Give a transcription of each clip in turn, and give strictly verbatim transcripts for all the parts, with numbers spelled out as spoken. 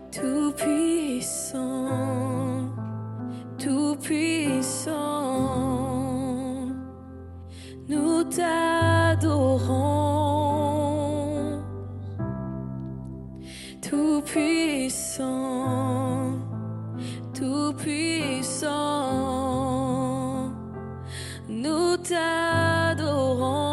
Tout-puissant, tout-puissant, nous t'adorons. Tout-puissant, tout-puissant, nous t'adorons.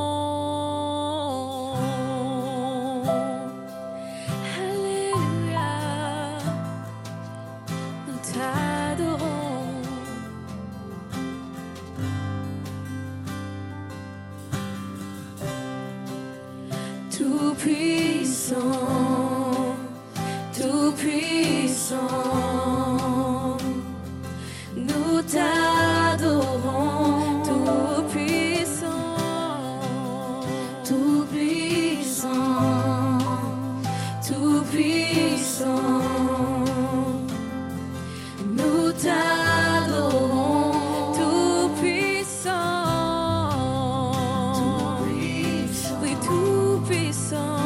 Tout-puissant, tout-puissant, nous t'adorons. Tout-puissant, tout-puissant, tout-puissant, nous t'adorons. Tout-puissant, oui, tout-puissant.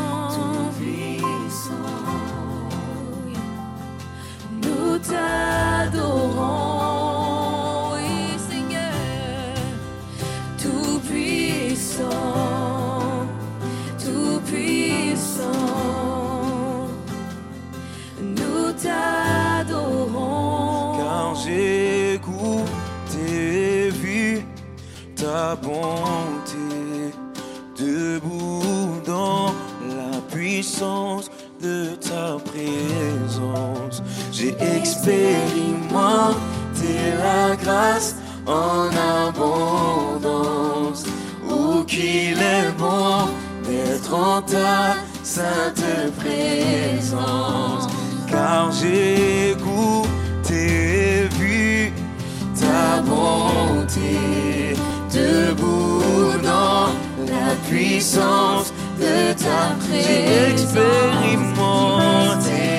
Nous t'adorons, oui Seigneur, tout-puissant, tout-puissant, nous t'adorons. Car j'ai goûté et vu ta bonté, debout dans la puissance de ta présence. J'ai expérimenté la grâce en abondance. Oh, qu'il est bon d'être en ta sainte présence. Car j'ai goûté et vu ta bonté, debout dans la puissance de ta présence. J'ai expérimenté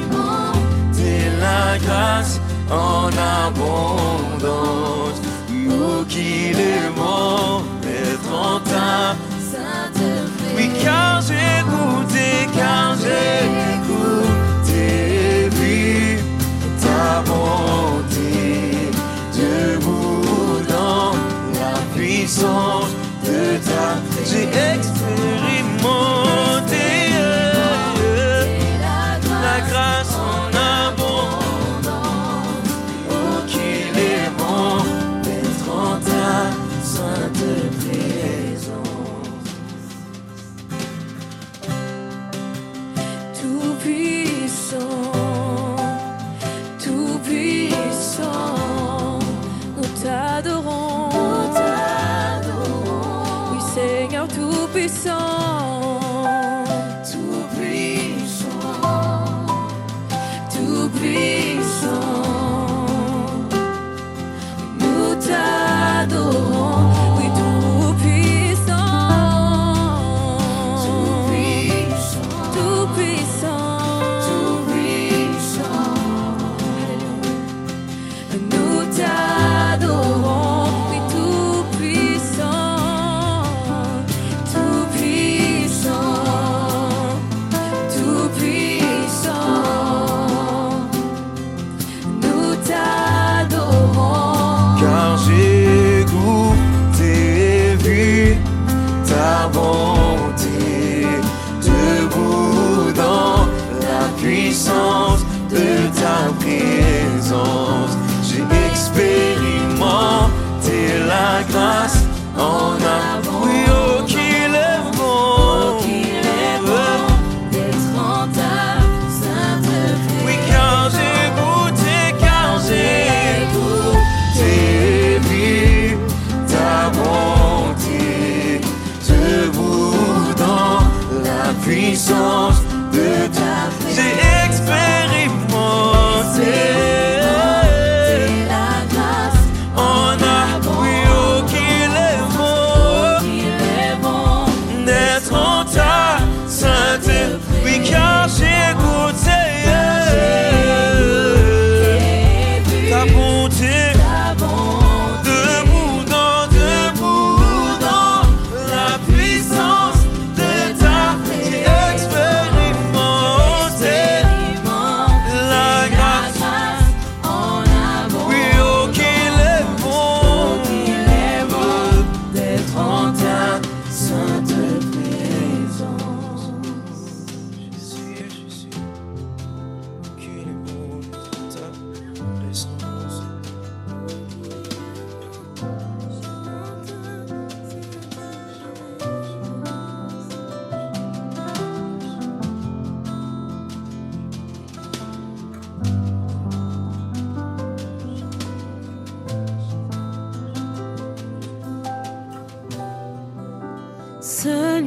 la grâce en abondance. Oh, qu'il est bon d'être en ta sainte présence. Oui, car j'ai goûté, car j'ai goûté et vu ta bonté, debout dans la puissance de ta présence. J'ai expérimenté la grâce en abondance. Oh, qu'il est bon d'être en ta sainte présence. Tout-puissant, tout-puissant, nous t'adorons. Nous t'adorons. Oui Seigneur tout-puissant. Tout-puissant, nous t'adorons, oui tout-puissant, tout-puissant, tout-puissant, tout-puissant, nous t'adorons, oui tout-puissant, tout-puissant, tout-puissant. Car j'ai goûté et vu ta bonté, debout dans la puissance de ta présence. J'ai expérimenté la grâce en abondance. Oui, oh, qu'il est bon, oh, qu'il est bon d'être en ta sainte présence. Oui, car j'ai goûté, car j'ai puissance de ta présence. J'ai expérimenté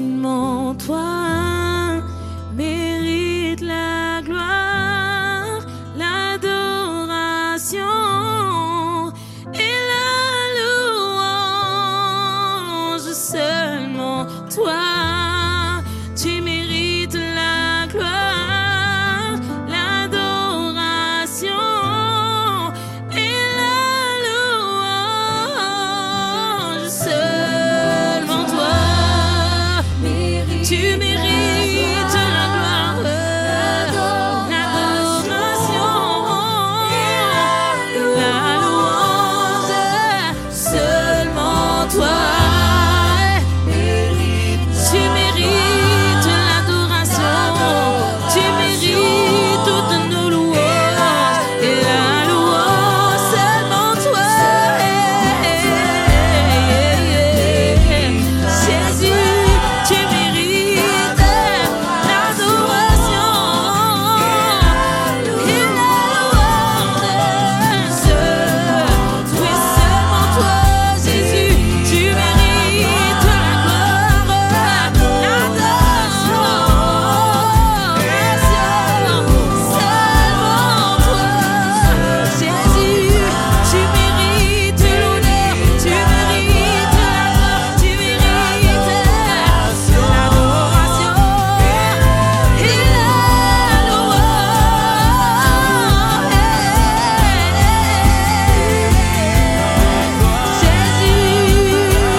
seulement toi mérites la gloire, l'adoration et la louange. Seulement toi, tu mérites la gloire, l'adoration et la louange. Seulement toi, tu mérites la gloire, l'adoration et la louange. Seulement toi, tu mérites l'adoration, tu mérites toutes nos louanges et la louange. Seulement toi, Jésus, tu mérites l'adoration et la louange. Oui, seulement toi, Jésus, tu mérites la gloire, l'adoration. Seulement toi, Jésus, tu mérites l'honneur, tu mérites la gloire, tu mérites l'adoration et la louange. Jésus,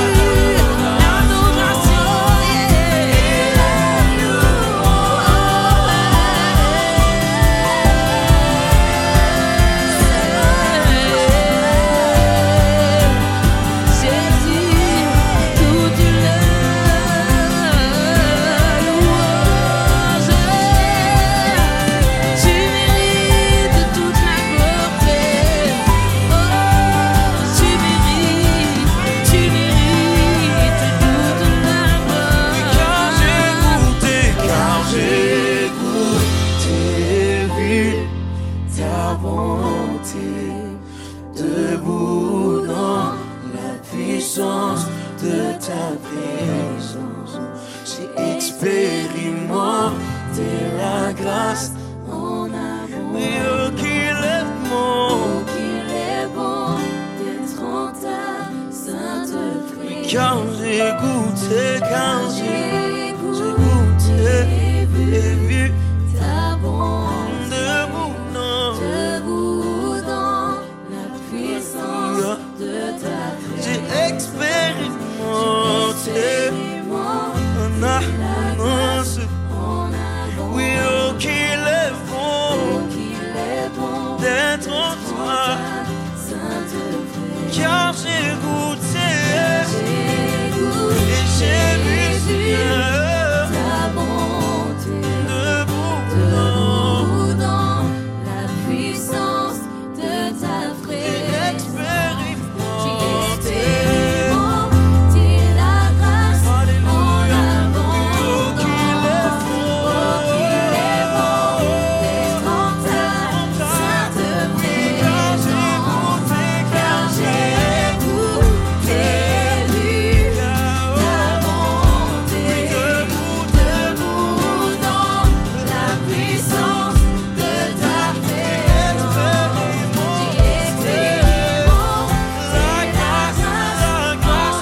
Expérimenté la grâce en avant. Oui, oh qu'il est bon, Oh, qu'il est bon d'être en ta sainte prière. car j'ai goûté, car j'ai J'ai j'ai goûté et et vu vu ta bonté debout, non. debout dans la puissance de ta J'ai prière. expérimenté Expérimente en avance. en avant. Oui, oh qu'il est bon Oh, qu'il est bon d'être en en toi, ta sainte prière. car j'ai goûté J'ai goûté et j'ai vu ta bonté debout, non. debout dans la puissance de ta J'ai prière. expérimenté. J'ai expérimenté la grâce en Alléluia. abondance. Oh qu'il est bon, Oh, qu'il est bon d'être en ta sainte présence. Car j'ai goûté et vu ta bonté debout dans la puissance de ta présence. J'ai expérimenté la grâce en abondance.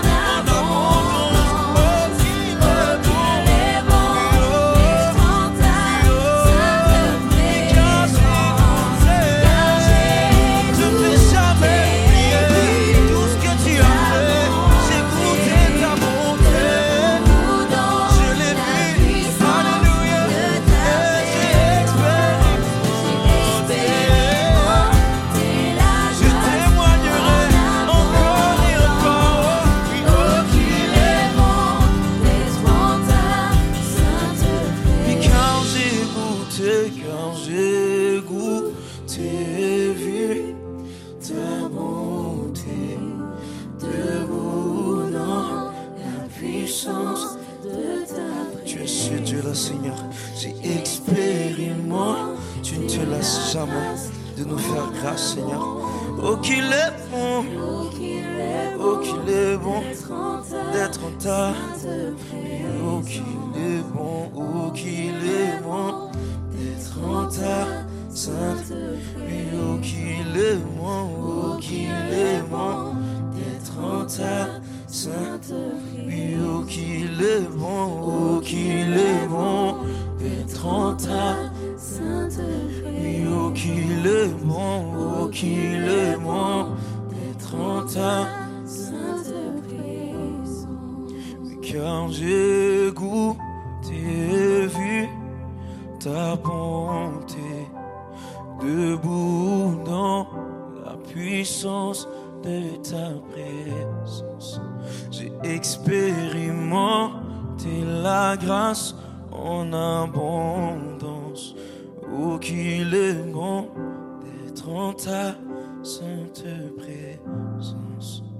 Oh, qu'il est bon d'être en ta sainte présence. Car j'ai Je goûté n'ai jamais oublié tout ce que tu as fait. J'ai goûté ta bonté. debout dans Je l'ai la vu. puissance Alléluia. de Et ta j'ai présence. expérimenté. Expérimenté la Je grâce témoignerai encore et encore. Oui, Oh, oh, qu'il est bon d'être en ta sainte oui, présence. car j'ai goûté, car j'ai goûté et vu ta bonté debout dans la puissance De ta Tu es ce Dieu-là, Seigneur. J'ai expérimenté. Tu ne te lasses jamais de nous faire grâce, Seigneur. Oh qu'il est bon, Oh qu'il est oh qu'il est bon d'être en ta d'être en ta. sainte Oh qu'il est bon, oh qu'il est bon d'être en ta sainte. Oui, oh qu'il est bon, oh qu'il est bon d'être en ta sainte. Oui, oh qu'il est bon, oh qu'il est bon d'être en ta sainte oui, oh qu'il est bon, oh qu'il est bon d'être en ta sainte présence. oui, car j'ai goûté, vu ta bonté, debout dans la puissance de ta présence. J'ai expérimenté la grâce en abondance. Oh qu'il est bon d'être en ta sainte présence.